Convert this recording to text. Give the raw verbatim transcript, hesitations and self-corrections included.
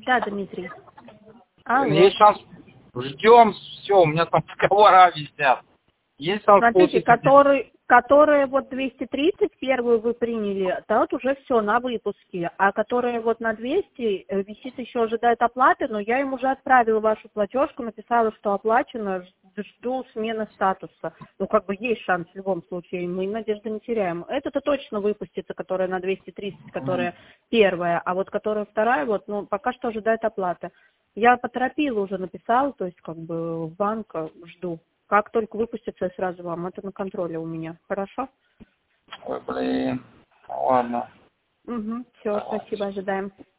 Да, Дмитрий. Алло. Есть шанс, ждем, все, у меня там договора висят. Есть шанс Смотрите, получить... который, которые вот двести тридцать, первую вы приняли, тут уже все на выпуске, а которые вот на двести, висит еще, ожидает оплаты, но я им уже отправила вашу платежку, написала, что оплачено, жду смены статуса. Ну, как бы есть шанс в любом случае, мы надежды не теряем. Это-то точно выпустится, которая на двести тридцать, которая первая, а вот которая вторая, вот, ну, пока что ожидает оплаты. Я поторопила уже, написала, то есть, как бы, в банк жду. Как только выпустится, я сразу вам. Это на контроле у меня. Хорошо? Ой, блин. Ладно. Угу. Все, спасибо, ожидаем.